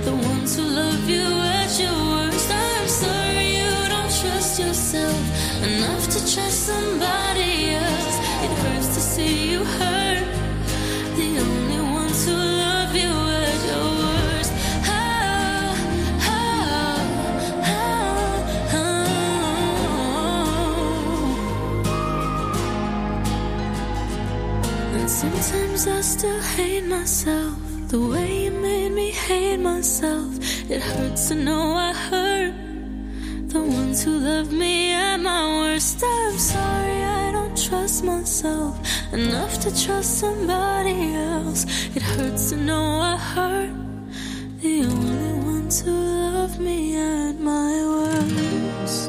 the ones who love you at your worst. I'm sorry you don't trust yourself enough to trust somebody else. It hurts to see you hurt, the only ones who love you at your worst. And sometimes I still hate myself, the way you made me hate myself. It hurts to know I hurt the ones who love me at my worst. I'm sorry I don't trust myself enough to trust somebody else. It hurts to know I hurt the only ones who love me at my worst.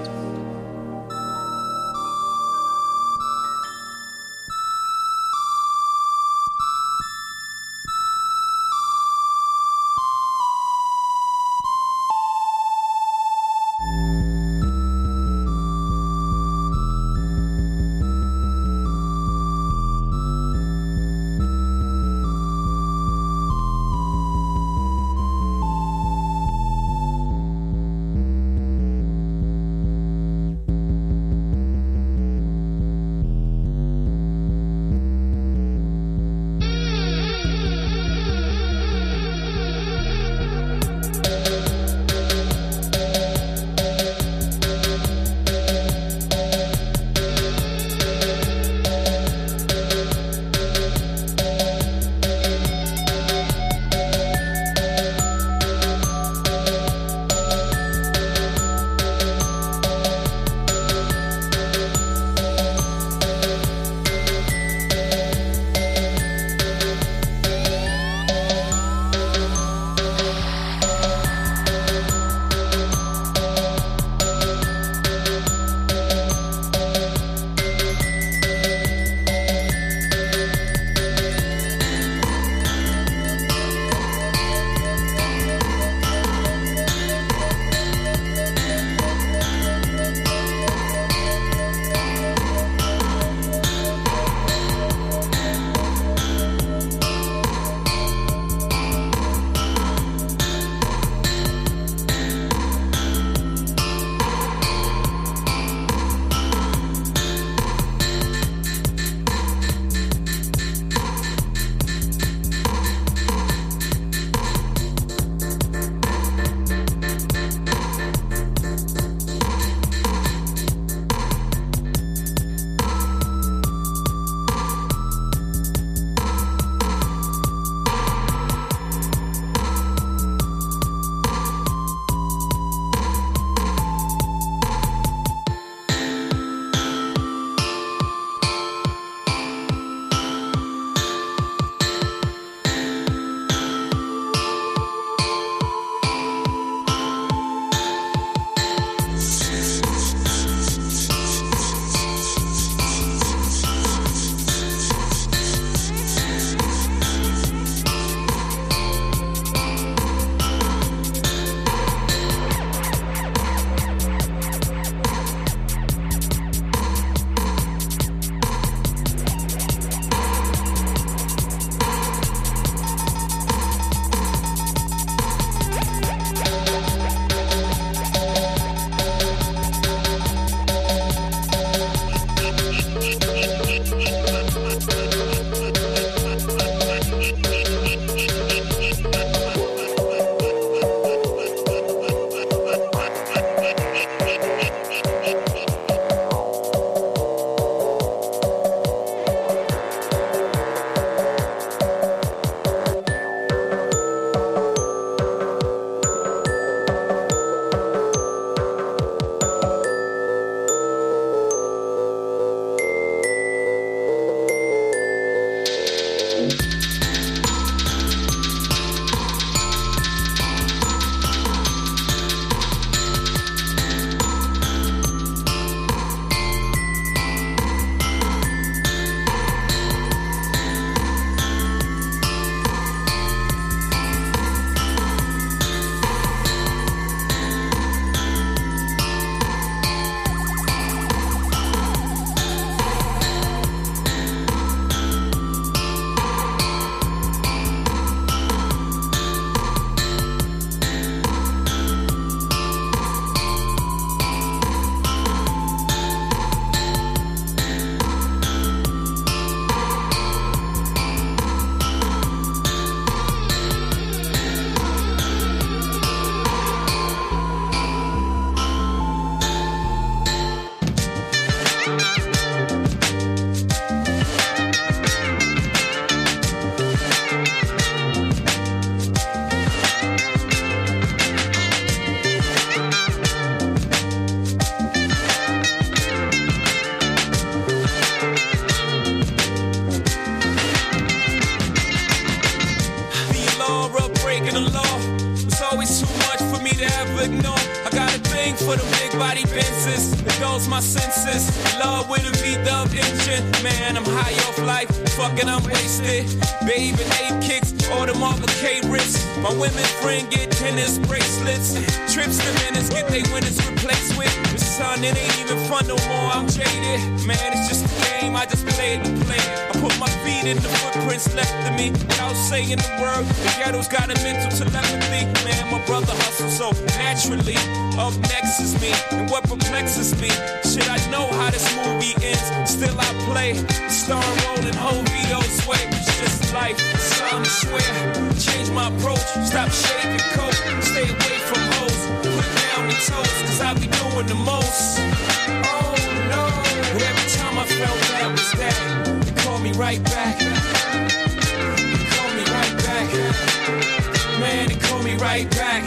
breaking the law. It's always too much for me to ever ignore. I got a thing for the big body Benzes. It dulls my senses. Love with a V-dub engine. Man, I'm high off life. Fucking, I'm wasted. Babe and 8 kicks. All the Marvel K wrists. My women friend get tennis bracelets. Trips to Venice get they winners replaced with. The sun, it ain't even fun no more. I'm jaded. Man, it's just a game. I just play it to play it. I put my feet in the footprints left of me. Without saying the word, the ghetto's got a mental telepathy. Man, my brother hustles so naturally. Up next is me, and what perplexes me. Shit, I know how this movie ends. Still I play, starring rolling whole Vito's way. It's just life, something to swear. Change my approach, stop shaving coat. Stay away from hoes, put down the toes, cause I be doing the most. Oh no, but every time I felt that was that. They call me right back. They call me right back. Man, they call me right back.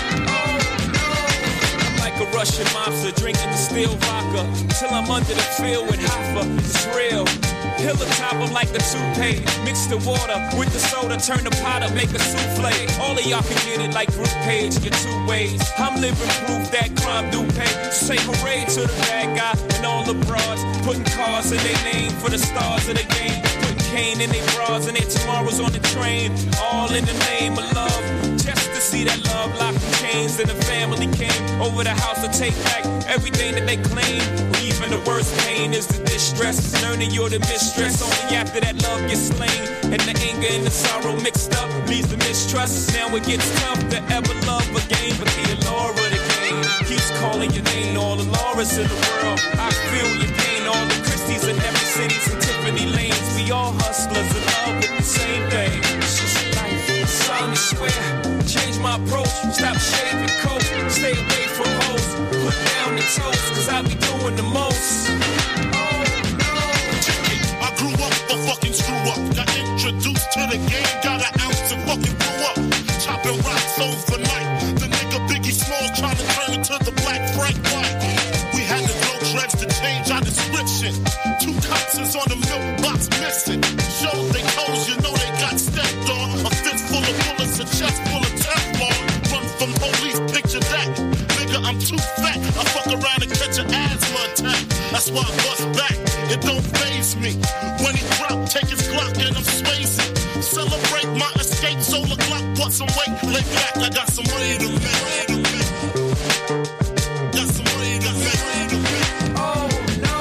A Russian mobster drinking distilled vodka till I'm under the field with Hoffa. It's real. Pill atop them like a toupee. Mix the water with the soda, turn the pot up, make a souffle. All of y'all can get it like group page, get 2 ways. I'm living proof that crime do pay. Say hooray to the bad guy and all the broads. Putting cars in their name for the stars of the game. Putting cane in their bras and their tomorrows on the train. All in the name of love. Just to see that love locked in chains and the family came over the house to take back everything that they claim. Even the worst pain is the distress. Learning you're the mistress. Only after that love gets slain and the anger and the sorrow mixed up leads to mistrust. Now it gets tough to ever love again, but the allure of the game keeps calling your name. All the Lauras in the world, I feel your pain. All the Christies in every city's and Tiffany lanes. We all hustlers in love with the same thing. It's just life, something to swear. Change my approach, stop shaving coat. Stay away from hoes, put down the toes, cause I be doing the most. Oh no. I grew up a fucking screw up. Got introduced to the game, got an ounce and fucking blew up. Chopping rocks overnight. The nigga Biggie Smalls trying to turn into the Black Frank White. We had to grow dreads to change our description. 2 cops is on the milk box missing. Shows they toes, you know they got stepped on. A fist full of bullets, a chest full of Teflon. Run from police, picture that. Nigga, I'm too fat. I fuck around and catch an asthma attack. That's why I bust back. It don't faze me. When he drop, take his Glock and I'm swayzing. Celebrate my escape, solar clock, put some weight. Lay back, I got some money to make. Got some money to make. Oh no.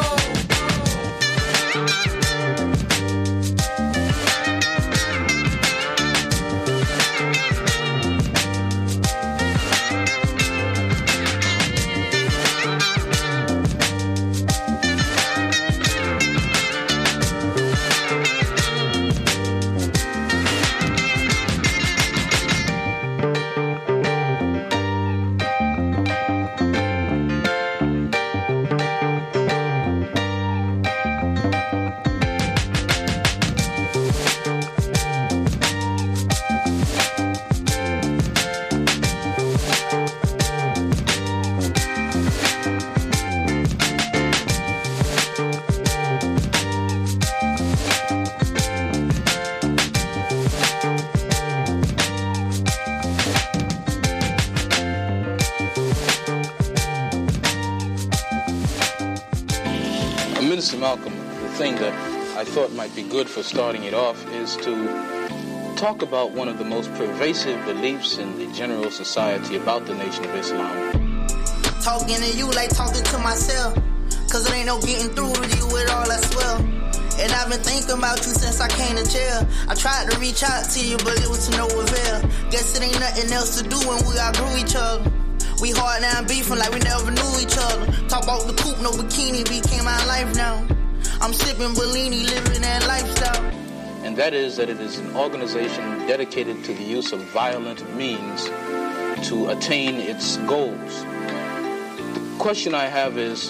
Minister Malcolm, the thing that I thought might be good for starting it off is to talk about one of the most pervasive beliefs in the general society about the Nation of Islam. Talking to you like talking to myself, cause it ain't no getting through to you at all, I swear. And I've been thinking about you since I came to jail. I tried to reach out to you, but it was to no avail. Guess it ain't nothing else to do when we outgrew each other. We hard now beefing like we never knew each other. Talk about the coupe, no bikini, became my life now. I'm sipping Bellini, living that lifestyle. And that is that it is an organization dedicated to the use of violent means to attain its goals. The question I have is,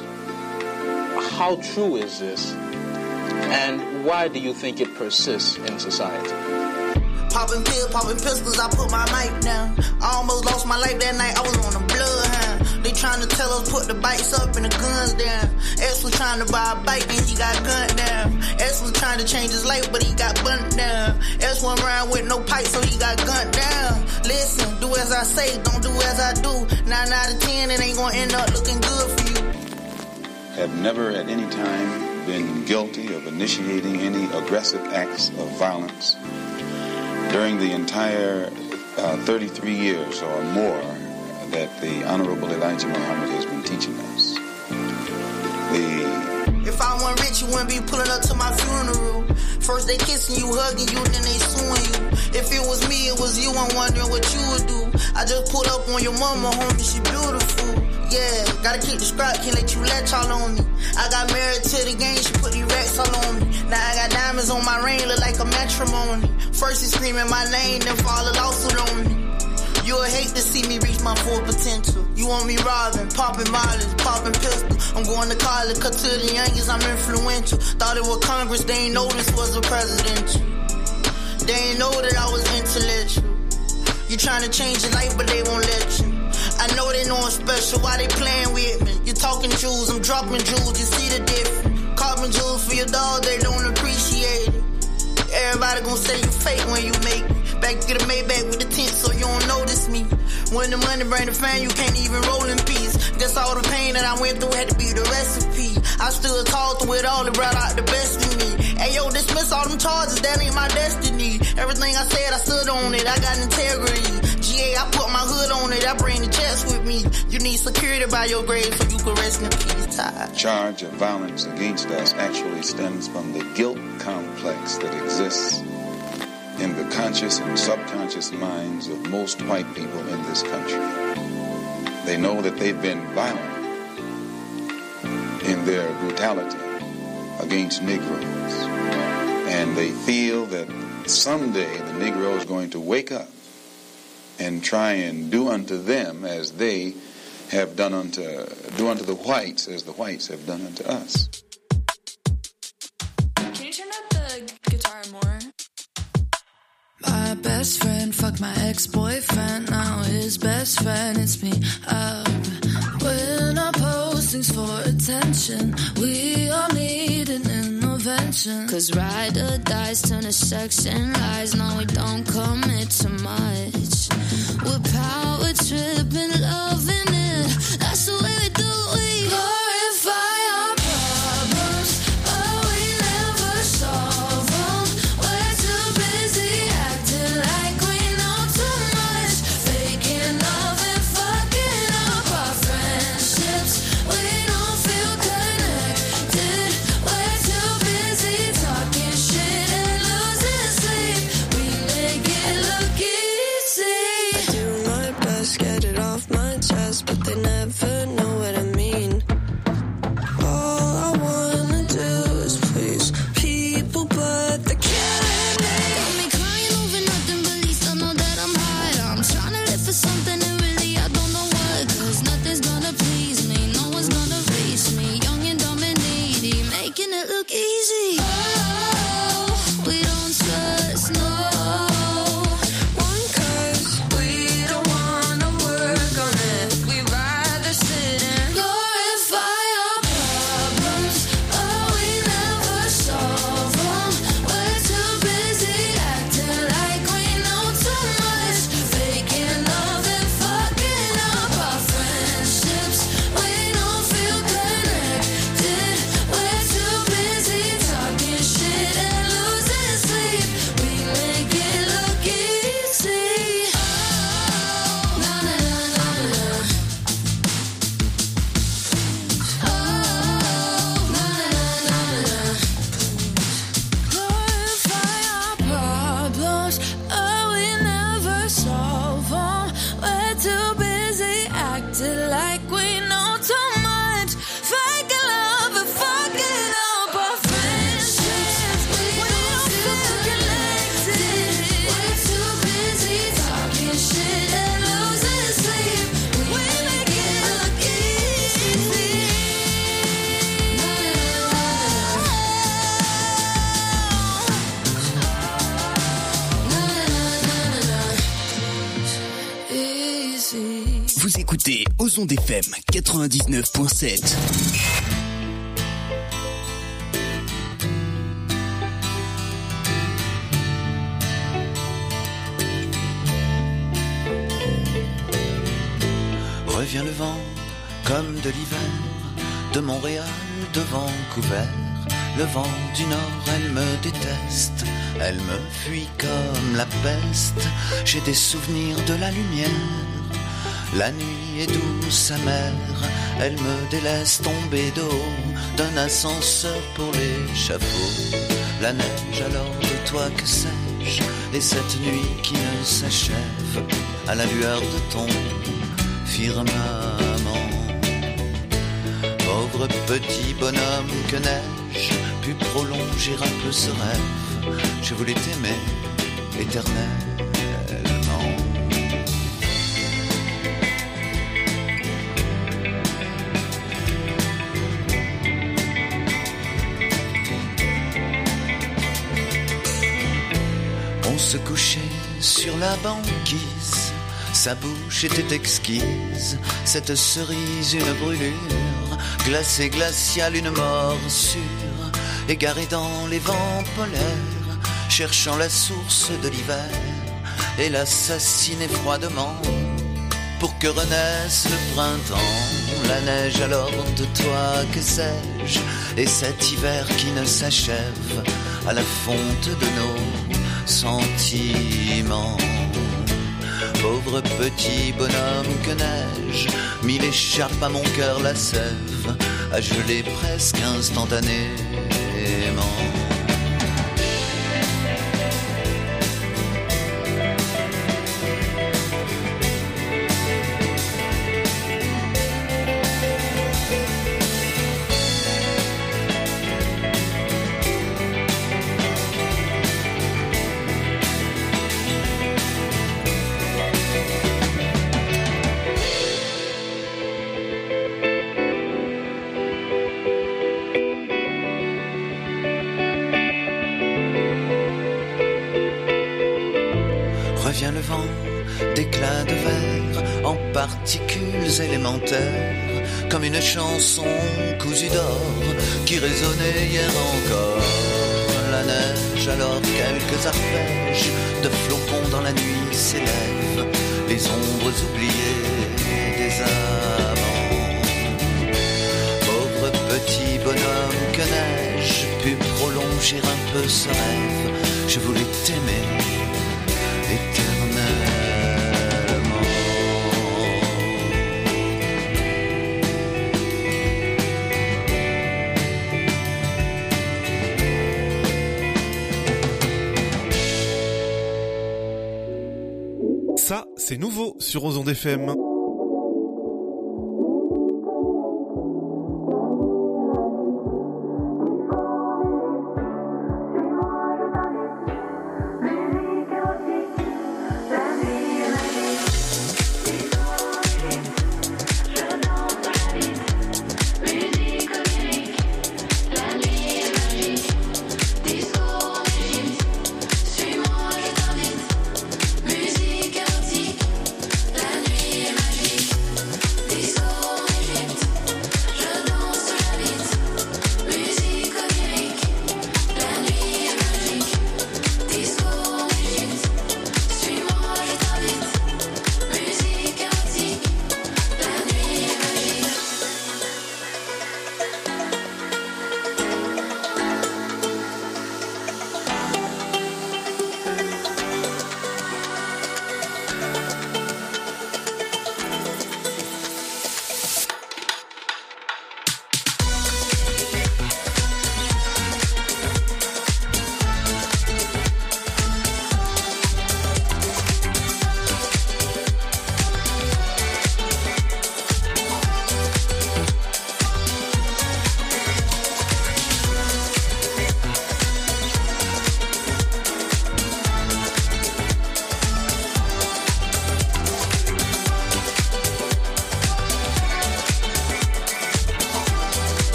how true is this? And why do you think it persists in society? Popping pills, popping pistols, I put my mic down. I almost lost my life that night, I was on the bloodhound. They trying to tell us put the bikes up and the guns down. X was trying to buy a bike and he got gunned down. X was trying to change his life but he got burnt down. X went around with no pipe so he got gunned down. Liz I say, don't do as I do. 9 out of 10, it ain't gonna end up looking good for you. Have never at any time been guilty of initiating any aggressive acts of violence during the entire 33 years or more that the Honorable Elijah Muhammad has been teaching us. If I wasn't rich, you wouldn't be pulling up to my funeral. First they kissing you, hugging you, then they suing you. If it was me, it was you, I'm wondering what you would do. I just pulled up on your mama, homie, she beautiful. Yeah, gotta keep the scrap, can't let you latch all on me. I got married to the game, she put these racks all on me. Now I got diamonds on my ring, look like a matrimony. First he screaming my name, then file a lawsuit on me. You would hate to see me reach my full potential. You want me robbing, popping mileage, popping pistol. I'm going to college, cut to the youngest, I'm influential. Thought it was Congress, they ain't know this was a presidential. They ain't know that I was intellectual. You trying to change your life, but they won't let you. I know they know I'm special, why they playing with me? You talking jewels, I'm dropping jewels, you see the difference. Carbon jewels for your dog, they don't appreciate it. Everybody gon' say you fake when you make it. Back to the Maybach with the tint so you don't notice me. When the money bring the fan, you can't even roll in peace. Guess all the pain that I went through had to be the recipe. I stood tall through it all, it brought out the best in me. Hey yo, dismiss all them charges, that ain't my destiny. Everything I said, I stood on it, I got integrity. GA, I put my hood on it, I bring the jets with me. You need security by your grave so you can rest in peace, Ty. Charge of violence against us actually stems from the guilt complex that exists in the conscious and subconscious minds of most white people in this country. They know that they've been violent in their brutality against Negroes. And they feel that someday the Negro is going to wake up and try and do unto them as they have do unto the whites as the whites have done unto us. Can you turn up the guitar more? My best friend fucked my ex-boyfriend. Now his best friend hits me up. We're not postings for attention. We all need an intervention. Cause ride or dies turn to sex and lies. No, we don't commit too much. We're power tripping, loving it. That's the way we do it. We glorify our problems, but we never solve them. We're too busy acting like we know too much. Faking love and fucking up our friendships. We don't feel connected. We're too busy talking shit and losing sleep. We make it look easy. I do my best, get it off my chest, but they never know what I mean. All I wanna do is please people, but they killing me. Got me crying over nothing, but at least I know that I'm high. I'm trying to live for something and really I don't know what. Cause nothing's gonna please me, no one's gonna reach me. Young and dumb and needy, making it look easy. Oh, we don't trust, no. One, cause we don't wanna work on it. We rather sit and Glorify our problems, but we never solve them. We're too busy acting like we know too much. Faking love and fucking up our friendships. We don't feel connected. We're too busy talking shit and losing sleep. We make it look easy. Oh, na na na na na. Oh, na na na na. Glorify our problems, but we never solve them. We're too busy acting like we know too much. Faking love and fucking up our friendships. We don't feel connected. We're too busy talking shit and losing sleep. We make it look easy. Easy. Vous écoutez Ozon FM 99.7. Revient le vent comme de l'hiver, de Montréal, de Vancouver. Le vent du nord, elle me déteste, elle me fuit comme la peste. J'ai des souvenirs de la lumière, la nuit est douce, amère. Elle me délaisse tomber de haut d'un ascenseur pour l'échafaud. La neige alors de toi, que sais-je, et cette nuit qui ne s'achève à la lueur de ton firmament. Pauvre petit bonhomme, que n'ai-je pu prolonger un peu ce rêve? Je voulais t'aimer éternellement. On se couchait sur la banquise, sa bouche était exquise, cette cerise une brûlure, glacée glaciale une morsure, égarée dans les vents polaires, cherchant la source de l'hiver, et l'assassiner froidement, pour que renaisse le printemps. La neige alors de toi, que sais-je, et cet hiver qui ne s'achève à la fonte de nos sentiments. Pauvre petit bonhomme, que n'ai-je mis l'écharpe à mon cœur, la sève a gelé presque instantanément. Revient le vent d'éclats de verre en particules élémentaires, comme une chanson cousue d'or qui résonnait hier encore. La neige alors quelques arpèges de flocons dans la nuit s'élèvent, les ombres oubliées des amants. Pauvre petit bonhomme, que n'ai-je pu prolonger un peu ce rêve? Je voulais t'aimer éternellement. Ça, c'est nouveau sur Ozon FM. Musique érotique, la nuit est magique.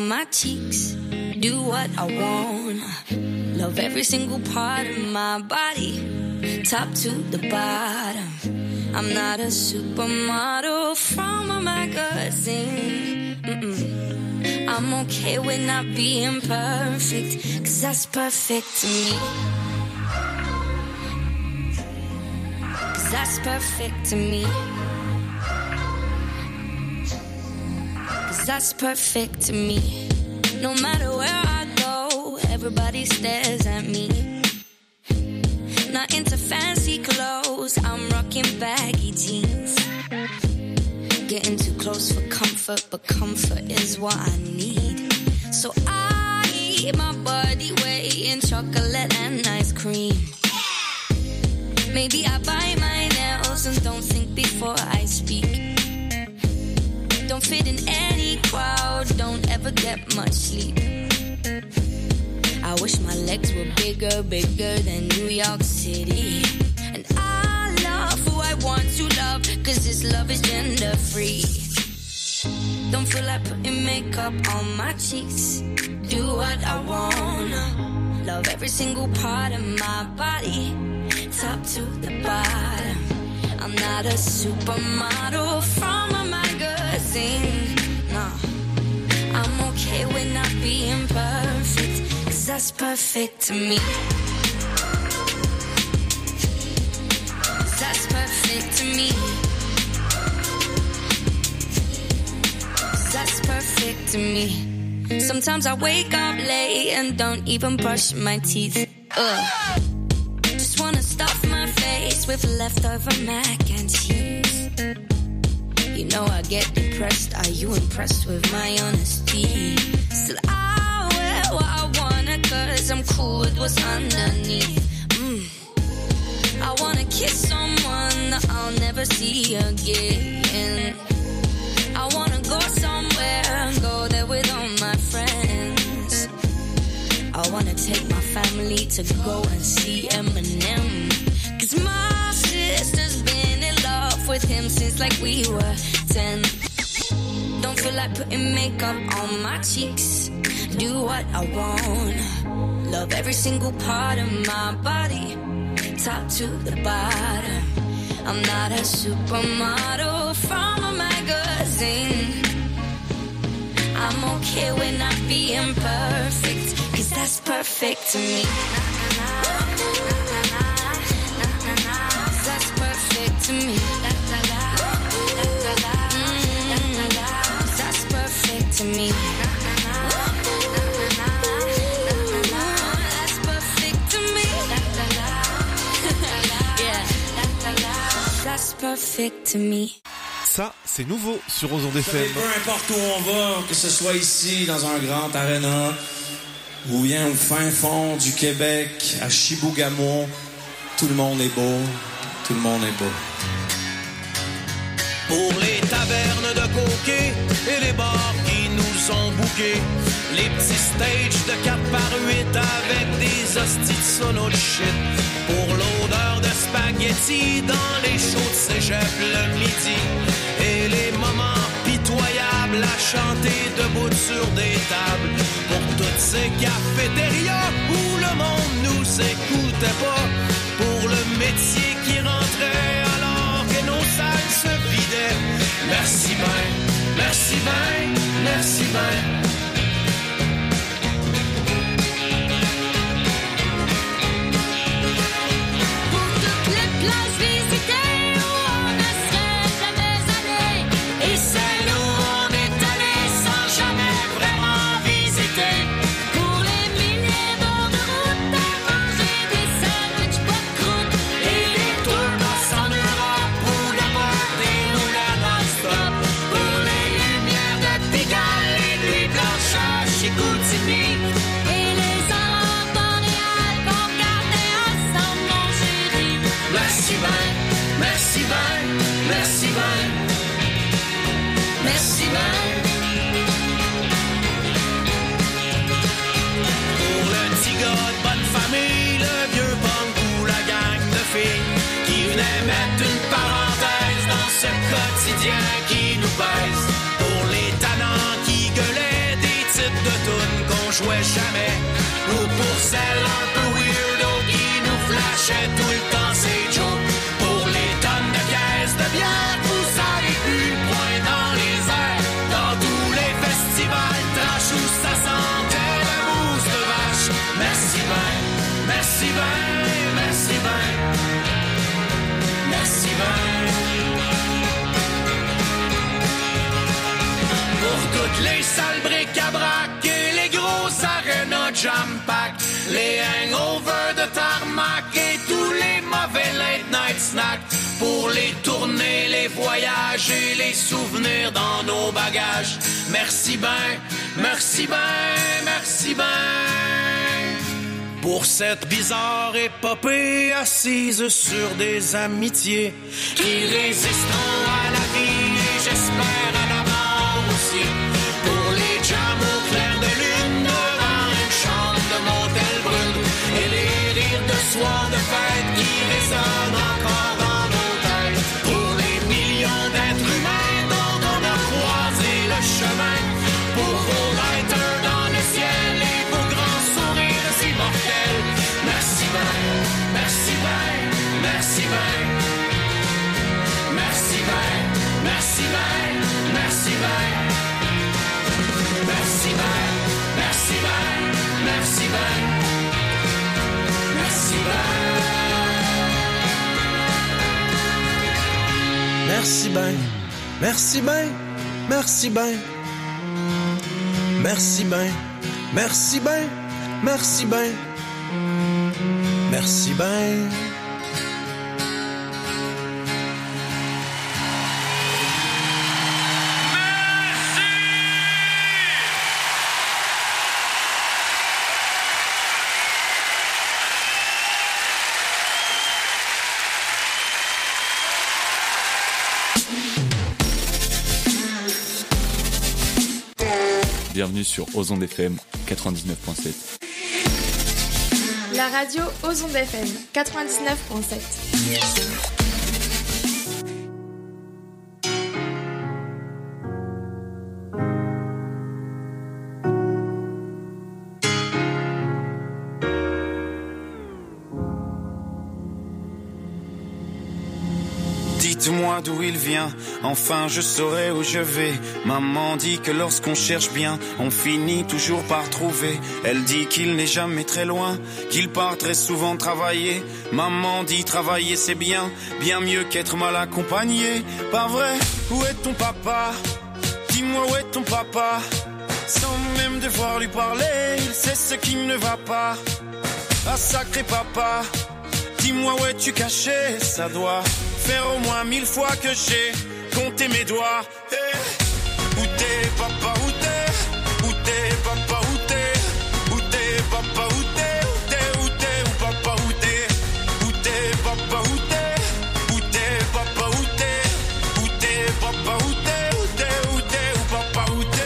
on my cheeks. Do what I want. Love every single part of my body, top to the bottom. I'm not a supermodel from a magazine. I'm okay with not being perfect, 'cause that's perfect to me. 'Cause that's perfect to me. 'Cause that's perfect to me. No matter where I go, everybody stares at me. Not into fancy clothes, I'm rocking baggy jeans. Getting too close for comfort, but comfort is what I need. So I eat my body weight in chocolate and ice cream. Maybe I bite my nails and don't think before I speak. Don't fit in any crowd, don't ever get much sleep. I wish my legs were bigger, bigger than New York City. And I love who I want to love, 'cause this love is gender free. Don't feel like putting makeup on my cheeks. Do what I wanna. Love every single part of my body, top to the bottom. I'm not a supermodel from a magazine. No, I'm okay with not being perfect, 'cause that's perfect to me. 'Cause that's perfect to me. 'Cause that's perfect to me. Sometimes I wake up late and don't even brush my teeth. Just wanna stuff my face with leftover mac and cheese. You know I get depressed. Are you impressed with my honesty? Still I wear what I wanna, 'cause I'm cool with what's underneath. I wanna kiss someone that I'll never see again. I wanna go somewhere, go there with all my friends. I wanna take my family to go and see Eminem, 'cause my sister's been in love with him since like we were 10. Don't feel like putting makeup on my cheeks. Do what I want. Love every single part of my body, top to the bottom. I'm not a supermodel from a magazine. I'm okay with not being perfect, 'cause that's perfect to me. That's perfect to me. That's perfect to me. That's perfect to me. Yeah. That's perfect to me. Ça, c'est nouveau sur Ozon FM. Peu importe où on va, que ce soit ici, dans un grand aréna, ou bien au fin fond du Québec, à Chibougamau, tout le monde est beau, tout le monde est beau. Pour les tavernes de coquets et les bars qui nous ont bouqués, les petits stages de 4x8 avec des hosties de sono de shit. Pour l'odeur de spaghetti dans les shows de cégep le midi, et les moments pitoyables à chanter debout sur des tables. Pour toutes ces cafétérias où le monde nous écoutait pas, pour le métier qui rentrait alors que nos salles se vidaient. Merci ben, merci ben, merci ben. Place visitée où on ne serait jamais allé, et celle où on est allé sans jamais vraiment visiter. Pour les milliers d'heures de route à manger des sandwichs pas de croûte, et les tours d'os en Europe ou la party ou la non-stop. Pour les lumières de Pigalle, les nuits blanches à Chicoutimi, et les enfants Montréal qu'on regardait ensemble, mon chéri. Merci ben, merci ben, merci ben, merci ben. Pour le petit gars de bonne famille, le vieux punk ou la gang de filles qui venait mettre une parenthèse dans ce quotidien qui nous pèse. Pour les tannants qui gueulaient des titres jouait jamais. Ou pour celle un peu weirdo qui nous flashait tout le temps ses jokes. Pour les tonnes de caisses de bière, vous avez pu le point dans les airs. Dans tous les festivals trash où ça sentait la mousse de vache. Merci ben, merci ben, merci ben, merci ben. Pour toutes les salles bric-à-brac et les grosses arénas jam-pack, les hangovers de tarmac et tous les mauvais late-night snacks. Pour les tournées, les voyages et les souvenirs dans nos bagages. Merci ben, merci ben, merci ben. Pour cette bizarre épopée assise sur des amitiés qui résisteront à la vie et j'espère à la mort aussi. Pour les jams au clair de lune devant une chambre de motel brune et les rires de soir de fête qui résonnent encore dans nos têtes. Pour les millions d'êtres humains dont on a croisé le chemin. Pour vos lighters dans le ciel et vos grands sourires immortels. Merci ben, merci ben, merci ben. Merci ben, merci ben, merci ben. Merci ben, merci ben, merci ben. Merci ben. Merci ben, merci ben, merci ben. Merci ben, merci ben, merci ben. Merci ben. Bienvenue sur Ozon FM 99.7. La radio Ozon FM 99.7. Dites-moi d'où il vient, enfin je saurai où je vais. Maman dit que lorsqu'on cherche bien, on finit toujours par trouver. Elle dit qu'il n'est jamais très loin, qu'il part très souvent travailler. Maman dit travailler c'est bien, bien mieux qu'être mal accompagné. Pas vrai? Où est ton papa? Dis-moi où est ton papa? Sans même devoir lui parler, il sait ce qui ne va pas. Ah sacré papa, dis-moi où es-tu caché? Ça doit faire au moins 1000 fois que j'ai compté mes doigts. Hey. Où t'es papa, où t'es? Où t'es papa, où t'es? Où t'es papa, où t'es? Où t'es, où t'es, où papa, où t'es? Où t'es papa, où t'es? Où t'es papa, où t'es? Où t'es papa, où t'es? Où t'es, où t'es, où papa, où t'es?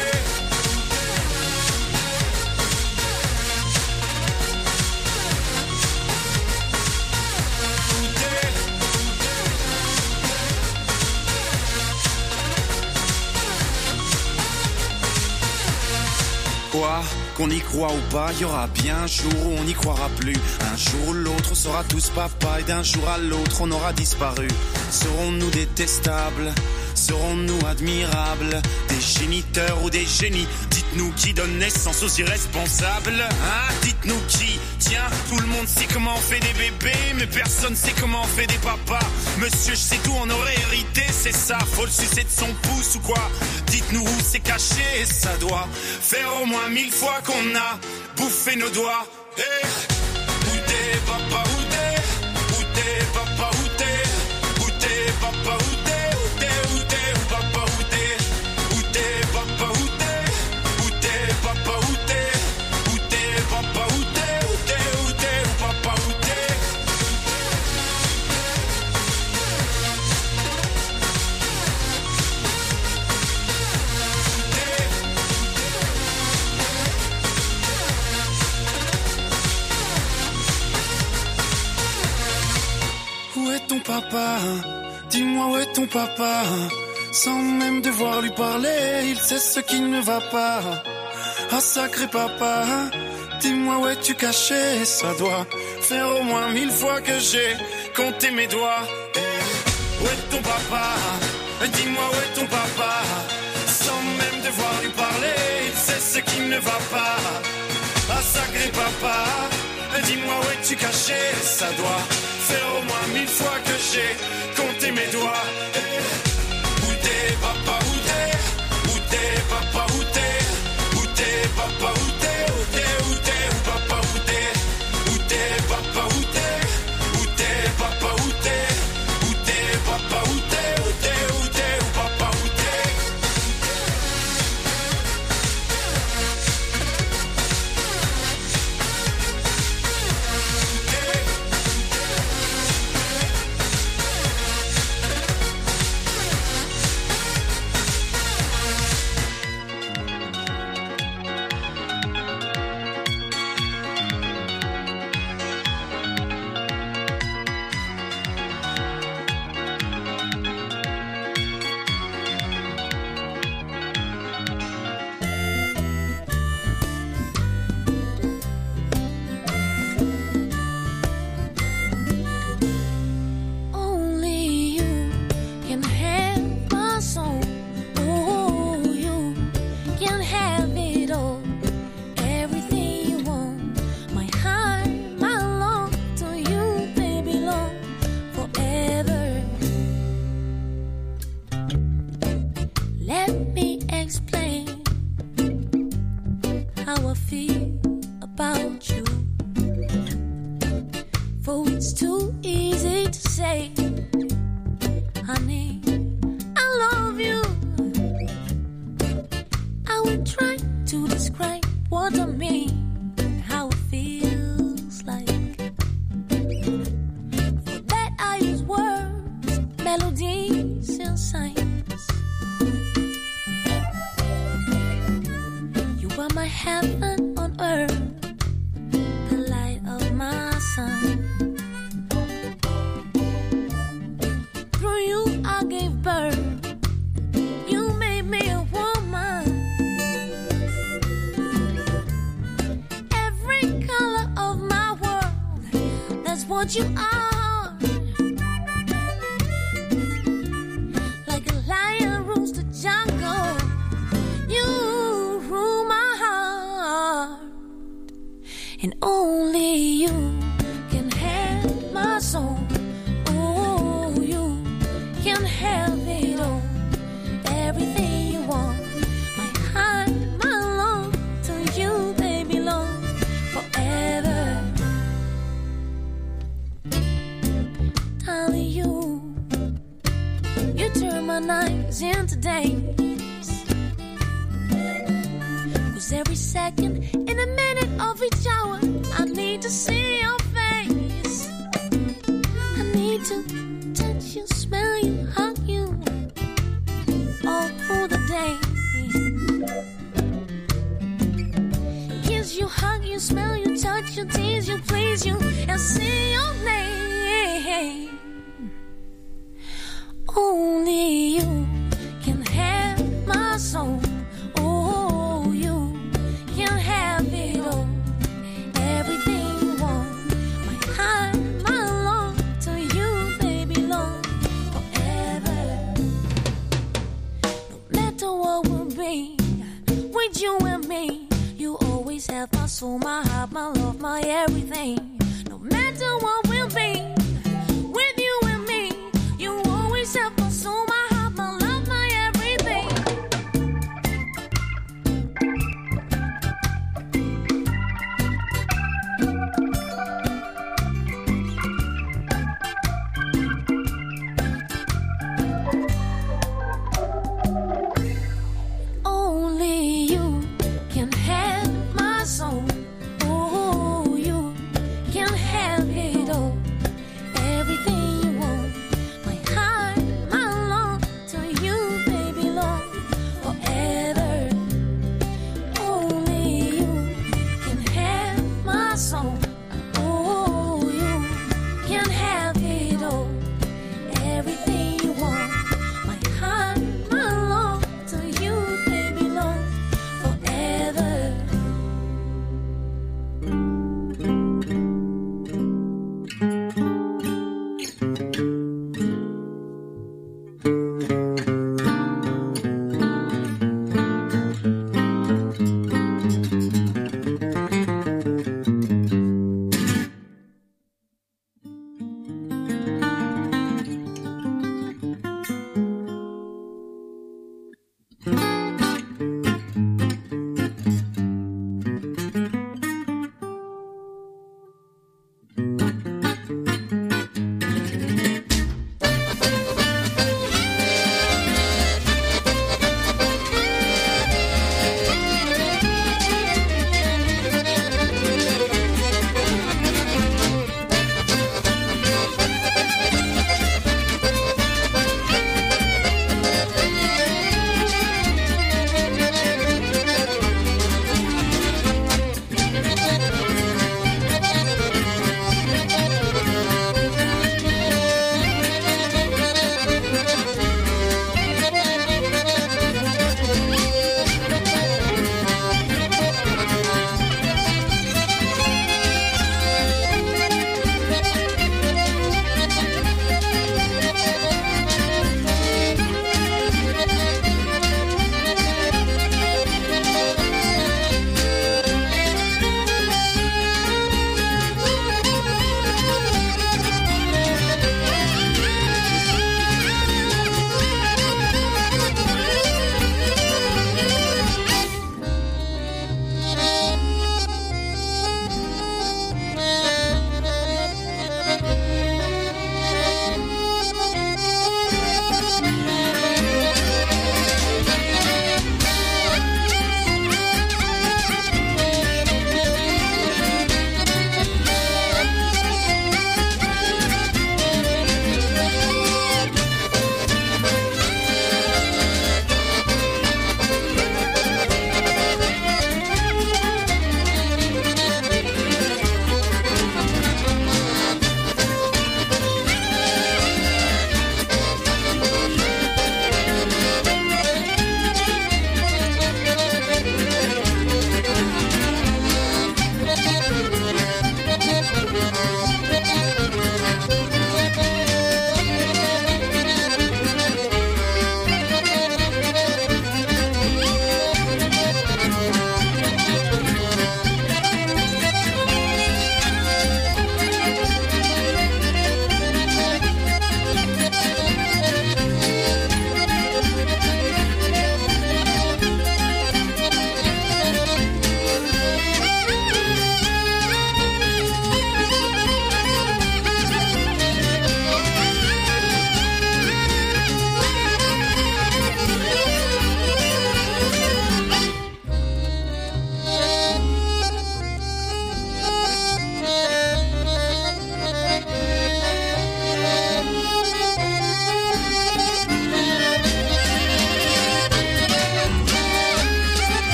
Quoi? Qu'on y croit ou pas, y aura bien un jour où on n'y croira plus. Un jour ou l'autre, on sera tous papa et d'un jour à l'autre, on aura disparu. Serons-nous détestables? Serons-nous admirables? Des géniteurs ou des génies? Dites-nous qui donne naissance aux irresponsables? Hein? Dites-nous qui? Tiens, tout le monde sait comment on fait des bébés, mais personne sait comment on fait des papas. Monsieur, je sais tout, on aurait hérité, c'est ça. Faut le sucer de son pouce ou quoi? Dites-nous où c'est caché, ça doit faire au moins 1000 fois qu'on a bouffé nos doigts. Hey. Où t'es papa, où t'es? Où t'es papa, où t'es? Où t'es papa, où t'es? Où t'es, où t'es, où papa, où t'es? Où t'es papa, où t'es? Où t'es papa, où t'es? Où t'es papa, où t'es? Où t'es, où t'es, où papa, où t'es? Où est ton papa? Dis-moi où est ton papa? Sans même devoir lui parler, il sait ce qui ne va pas. Oh sacré papa, dis-moi où es-tu caché? Ça doit faire au moins 1000 fois que j'ai compté mes doigts. Où est ton papa? Dis-moi où est ton papa? Sans même devoir lui parler, il sait ce qui ne va pas. Ah sacré papa, dis-moi où es-tu caché? Ça doit faire au moins 1000 fois que j'ai compté mes doigts. Où t'es papa, où t'es? Où t'es papa, où t'es? Où t'es papa, où t'es? Où t'es, où t'es, où papa, où t'es? Où t'es papa, où t'es? Où t'es papa, où t'es? Où t'es papa, où t'es? Où t'es, où t'es, où papa, où t'es? My heart, my love to you, baby, long forever.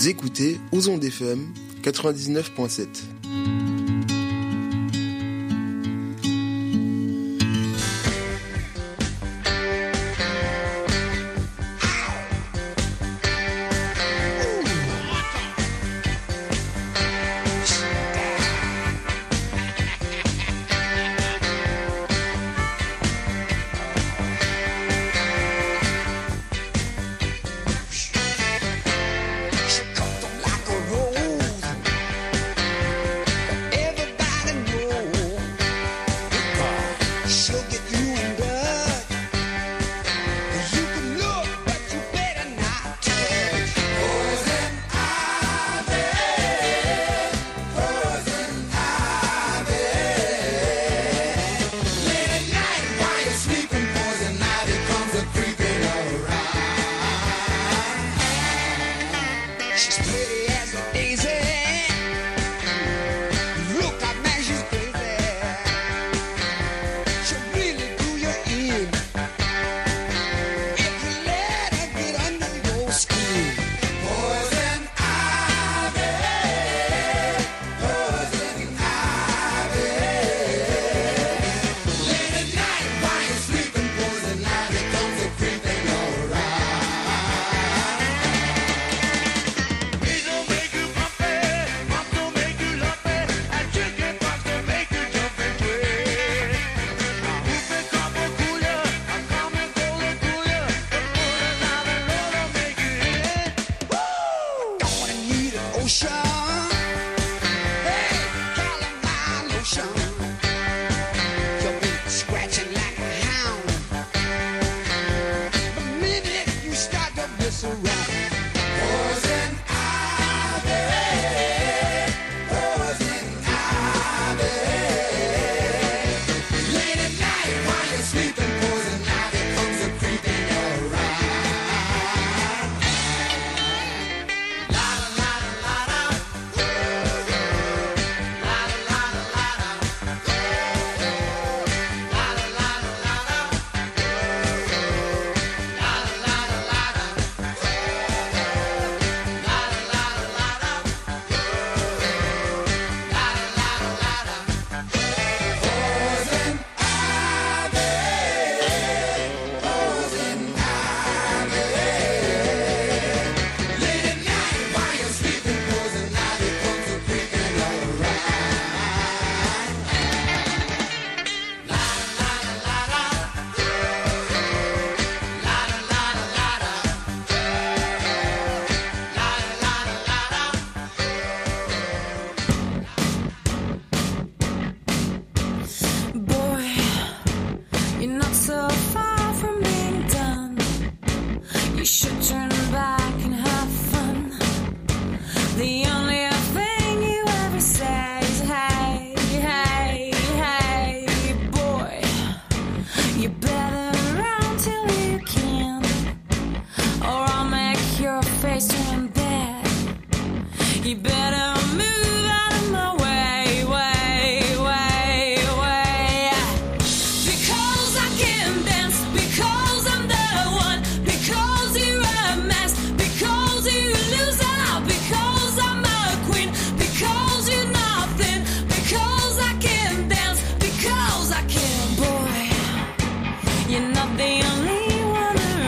Vous écoutez Ozon FM 99.7.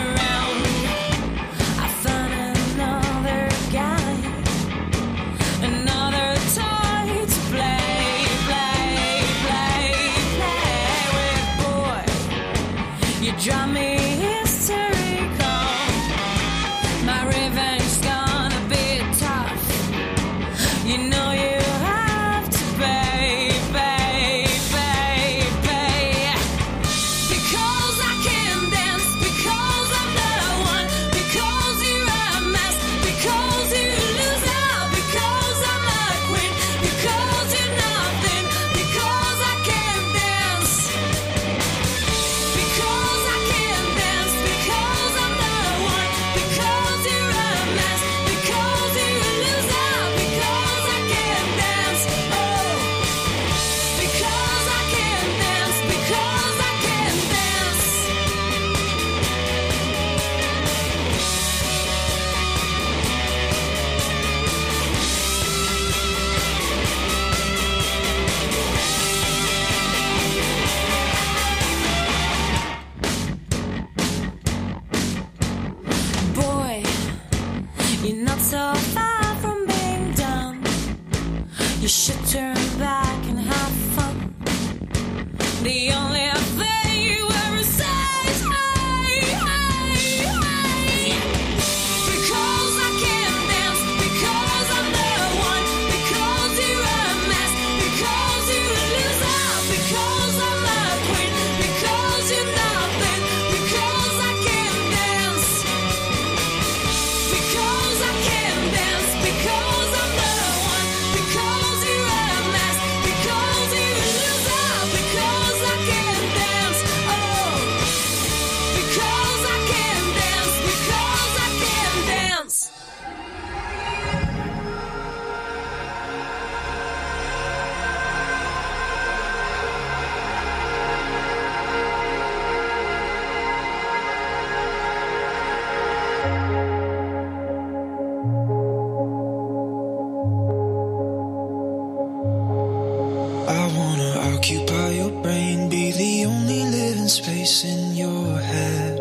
And You should turn back and have fun. The only thing you ever say is hey, hey, hey. Because I can't dance, because I'm the one, because you're a mess, because you're a loser, because I'm a queen, because you're nothing, because I can't dance, because I can't dance, because I'm the one, because you're a mess, because you're a loser, because I can't dance, oh, because I can't dance, because I can't dance. I wanna occupy your brain, be the only living space in your head.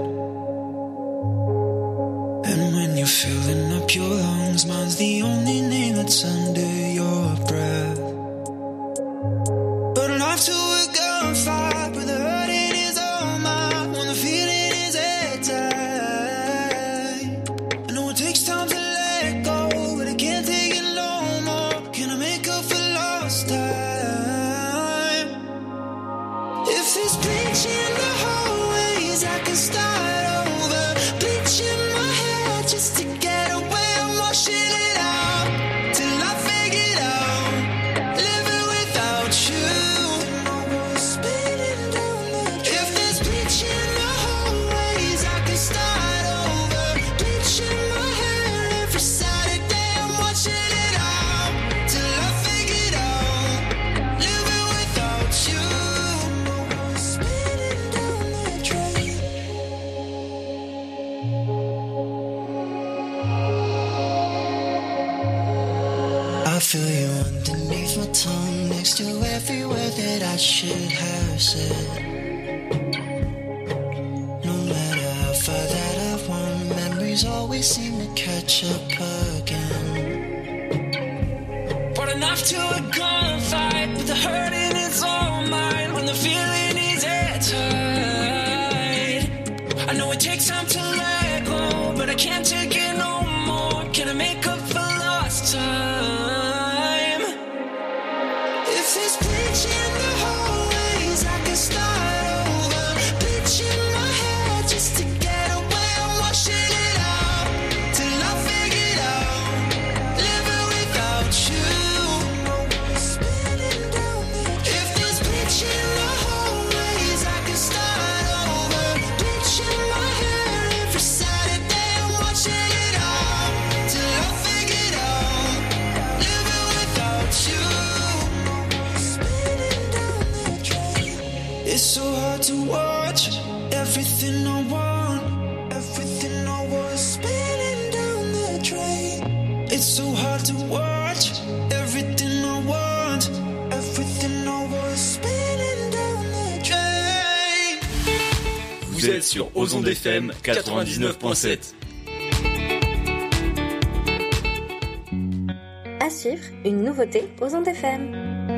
And when you're filling up your lungs, mine's the only name that's under your breath. But life to a gunfight, where the hurting is all mine, when the feeling is airtight. I know it takes time to let go, but I can't take it no more. Can I make up for lost time? If there's bleach in the hallways, I can start over. Bleach in my head just to get away. I'm washing it out till I figure it out. Living without you, spinning down the drain. If there's bleach in the hallways, I can start over. Bleach in my hair every Saturday. I'm washing it out till I figure it out. Living without you. I feel you underneath my tongue, next to every word that I should have said. No matter how far that I've won, memories always seem to catch up again. Brought a knife to a gunfight, but the hurting is all mine, when the feeling is airtight. I know it takes time to let go, but I can't take it no more. Can I make up for lost time? If there's bleach in the hallways, I can start over. Bleach in my head just to get away. I'm washing it out till I figure it out. Living without you, spinning down the drain. If there's bleach in the hallways, I can start over. Bleach in my hair every Saturday. I'm washing it out till I figure it out. Living without you, spinning down the drain. It's so hard to watch everything I want, everything I was spinning down the drain. It's so hard to watch everything I want, everything I was spinning down the drain. Vous êtes sur Ozon FM 99.7. À suivre, une nouveauté aux ondes FM.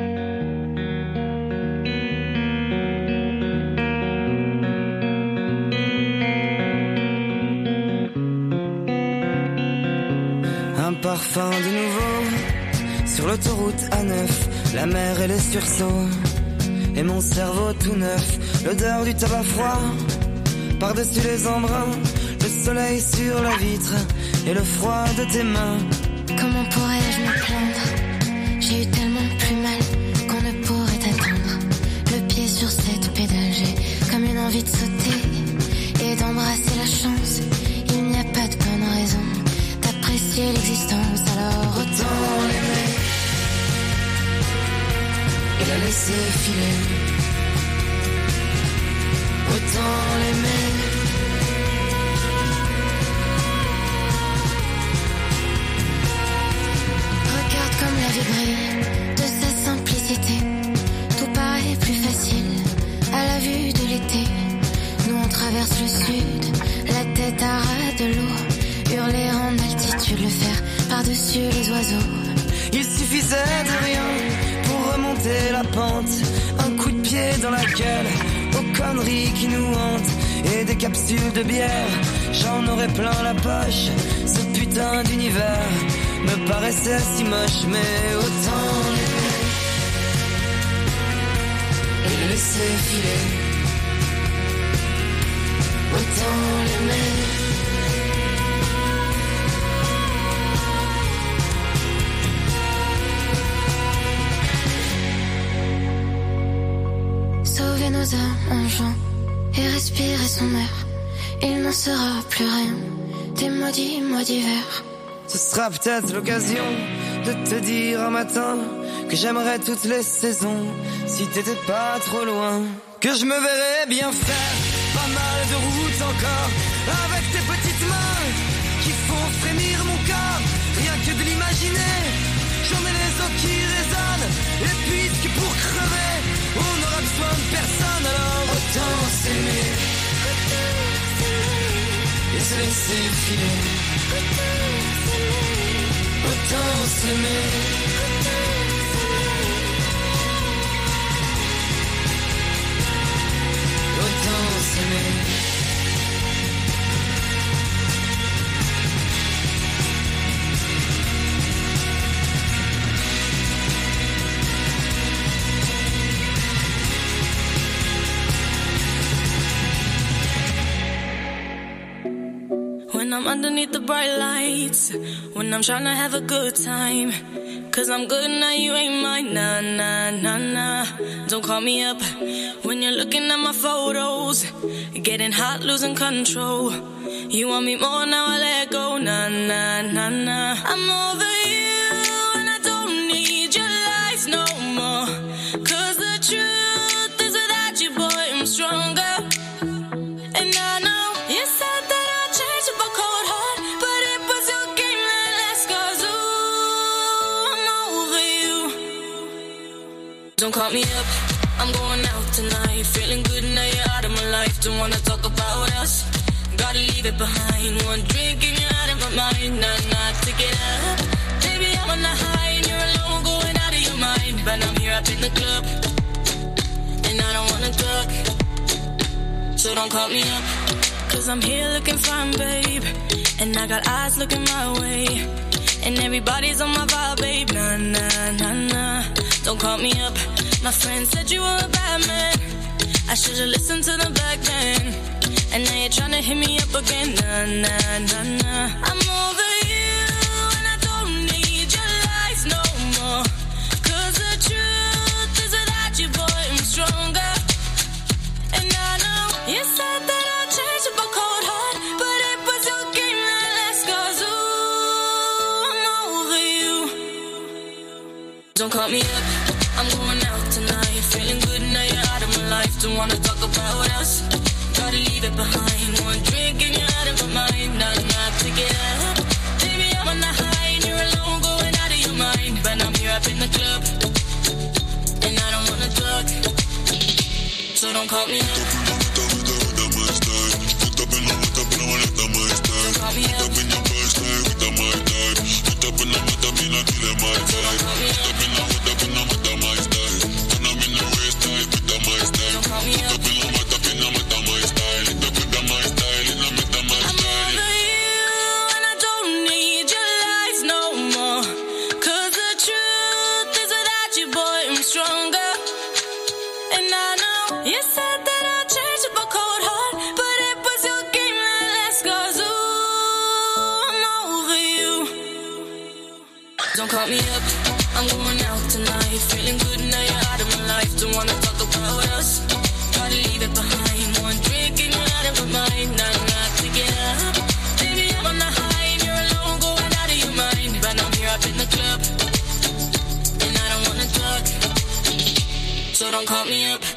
Un parfum de nouveau sur l'autoroute A9, la mer et les sursauts, et mon cerveau tout neuf, l'odeur du tabac froid par-dessus les embruns, le soleil sur la vitre et le froid de tes mains. Comment pourrais-je me plaindre? J'ai eu tellement plus mal qu'on ne pourrait attendre. Le pied sur cette pédale, j'ai comme une envie de sauter et d'embrasser la chance. Il n'y a pas de bonne raison d'apprécier l'existence, alors autant l'aimer et la laisser filer. Autant l'aimer. Regarde comme la vie brille de sa simplicité. Tout paraît plus facile à la vue de l'été. Nous on traverse le sud, la tête à ras de l'eau. Hurler en altitude, le faire par-dessus les oiseaux. Il suffisait de rien pour remonter la pente. Un coup de pied dans la gueule aux conneries qui nous hantent. Et des capsules de bière, j'en aurais plein la poche. Ce putain d'univers me paraissait si moche, mais autant l'aimer et le laisser filer. Autant l'aimer. Sauver nos âmes en jouant et respirer son air. Il n'en sera plus rien des maudits mois d'hiver. Ce sera peut-être l'occasion de te dire un matin que j'aimerais toutes les saisons si t'étais pas trop loin. Que je me verrais bien faire pas mal de route encore avec tes petites mains qui font frémir mon corps. Rien que de l'imaginer, j'en ai les os qui résonnent. Et puisque pour crever on n'aura besoin de personne, alors autant s'aimer et se laisser filer. Autant s'aimer. Autant s'aimer. When I'm underneath the bright lights, when I'm trying to have a good time, 'cause I'm good now, you ain't mine, nah, nah, nah, nah. Don't call me up when you're looking at my photos, getting hot, losing control. You want me more, now I let go, nah, nah, nah, nah. I'm over you and I don't need your lies no more, 'cause the truth is without you, boy, I'm stronger. And I know you said that I'd change up a cold heart, but it was your game that last, 'cause ooh, I'm over you. Don't call me up, I'm going out tonight, feeling good now you're out of my life. Don't wanna talk about us, gotta leave it behind. One drink and you're out of my mind, nah, nah, take it up. Baby, I'm on the high and you're alone, going out of your mind. But I'm here up in the club, and I don't wanna talk, so don't call me up, 'cause I'm here looking fine, babe, and I got eyes looking my way, and everybody's on my vibe, babe, nah, nah, nah, nah. Don't call me up, my friend said you were a bad man, I should've listened to them back then, and now you're trying to hit me up again, nah, nah, nah, nah. I'm over you and I don't need your lies no more, 'cause the truth is without you, boy, I'm stronger. And I know you said that I'd change up a cold heart, but it was your game that last, 'cause ooh, I'm over you. Don't call me up, I'm going out tonight, feeling good now you're out of my life. Don't wanna talk about us, gotta leave it behind. One drink and you're out of my mind, nah, nah, take it up. Baby, I'm on the high and you're alone, going out of your mind. But I'm here up in the club, and I don't wanna talk, so don't call me up. Don't call me up. Don't call me up, I'm going out tonight, feeling good now you're out of my life. Don't wanna talk about us, gotta leave it behind. One drink and you're out of my mind, nah, nah, take it up. Baby, I'm on the high and you're alone, going out of your mind. But I'm here up in the club, and I don't wanna talk, so don't call me up.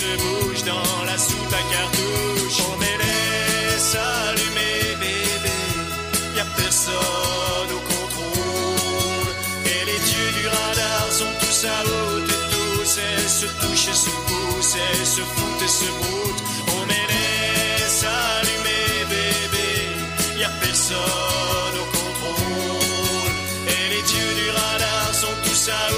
se bouge dans la soute à cartouche. On met les s'allumer, bébé, y'a personne au contrôle. Et les dieux du radar sont tous à haute et tous, elles se touchent et se poussent, elles se foutent et se broutent. On met les s'allumer, bébé, y'a personne au contrôle. Et les dieux du radar sont tous à